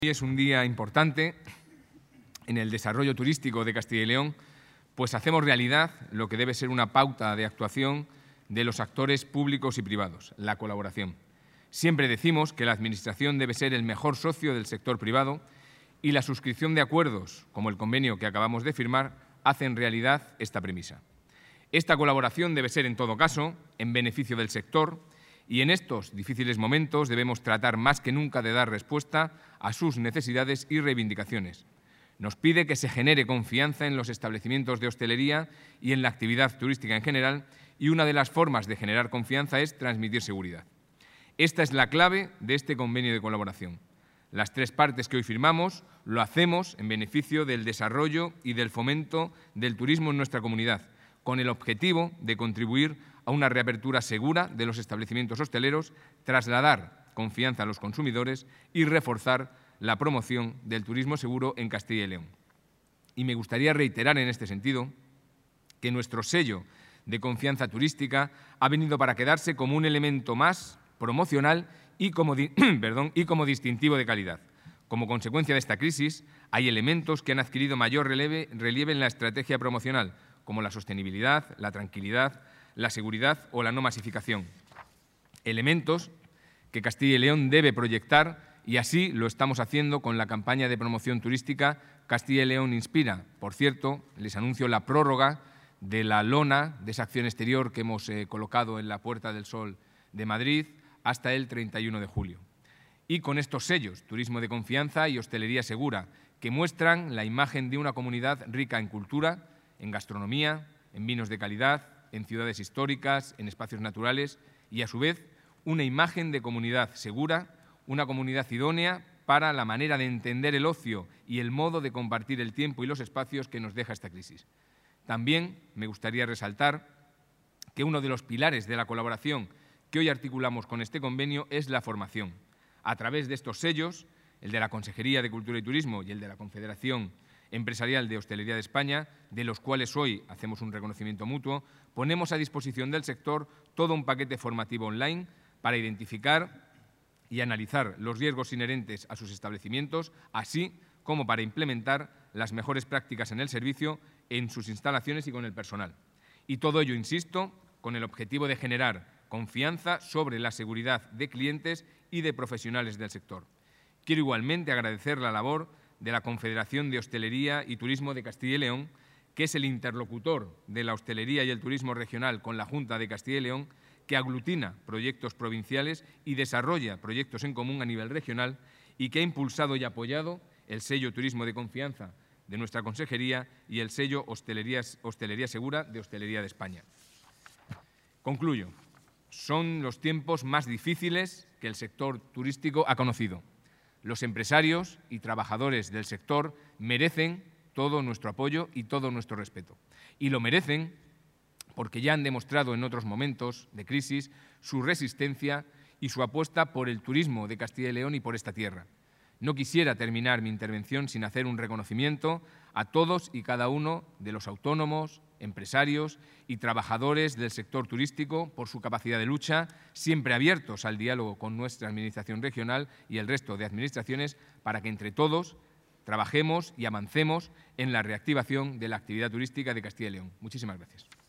Hoy es un día importante en el desarrollo turístico de Castilla y León, pues hacemos realidad lo que debe ser una pauta de actuación de los actores públicos y privados, la colaboración. Siempre decimos que la Administración debe ser el mejor socio del sector privado y la suscripción de acuerdos, como el convenio que acabamos de firmar, hacen realidad esta premisa. Esta colaboración debe ser, en todo caso, en beneficio del sector y en estos difíciles momentos debemos tratar más que nunca de dar respuesta a sus necesidades y reivindicaciones. Nos pide que se genere confianza en los establecimientos de hostelería y en la actividad turística en general, y una de las formas de generar confianza es transmitir seguridad. Esta es la clave de este convenio de colaboración. Las tres partes que hoy firmamos lo hacemos en beneficio del desarrollo y del fomento del turismo en nuestra comunidad, con el objetivo de contribuir a una reapertura segura de los establecimientos hosteleros, trasladar confianza a los consumidores y reforzar la promoción del turismo seguro en Castilla y León. Y me gustaría reiterar en este sentido que nuestro sello de confianza turística ha venido para quedarse como un elemento más promocional y como distintivo de calidad. Como consecuencia de esta crisis, hay elementos que han adquirido mayor relieve en la estrategia promocional, como la sostenibilidad, la tranquilidad, la seguridad o la no masificación. Elementos que Castilla y León debe proyectar, y así lo estamos haciendo con la campaña de promoción turística Castilla y León Inspira. Por cierto, les anuncio la prórroga de la lona de esa acción exterior que hemos colocado en la Puerta del Sol de Madrid hasta el 31 de julio. Y con estos sellos, turismo de confianza y hostelería segura, que muestran la imagen de una comunidad rica en cultura, en gastronomía, en vinos de calidad, en ciudades históricas, en espacios naturales y, a su vez, una imagen de comunidad segura, una comunidad idónea para la manera de entender el ocio y el modo de compartir el tiempo y los espacios que nos deja esta crisis. También me gustaría resaltar que uno de los pilares de la colaboración que hoy articulamos con este convenio es la formación. A través de estos sellos, el de la Consejería de Cultura y Turismo y el de la Confederación Empresarial de Hostelería de España, de los cuales hoy hacemos un reconocimiento mutuo, ponemos a disposición del sector todo un paquete formativo online para identificar y analizar los riesgos inherentes a sus establecimientos, así como para implementar las mejores prácticas en el servicio, en sus instalaciones y con el personal. Y todo ello, insisto, con el objetivo de generar confianza sobre la seguridad de clientes y de profesionales del sector. Quiero igualmente agradecer la labor de la Confederación de Hostelería y Turismo de Castilla y León, que es el interlocutor de la hostelería y el turismo regional con la Junta de Castilla y León, que aglutina proyectos provinciales y desarrolla proyectos en común a nivel regional y que ha impulsado y apoyado el sello Turismo de Confianza de nuestra Consejería y el sello Hostelería Segura de Hostelería de España. Concluyo. Son los tiempos más difíciles que el sector turístico ha conocido. Los empresarios y trabajadores del sector merecen todo nuestro apoyo y todo nuestro respeto. Y lo merecen porque ya han demostrado en otros momentos de crisis su resistencia y su apuesta por el turismo de Castilla y León y por esta tierra. No quisiera terminar mi intervención sin hacer un reconocimiento a todos y cada uno de los autónomos, empresarios y trabajadores del sector turístico por su capacidad de lucha, siempre abiertos al diálogo con nuestra Administración regional y el resto de administraciones para que entre todos trabajemos y avancemos en la reactivación de la actividad turística de Castilla y León. Muchísimas gracias.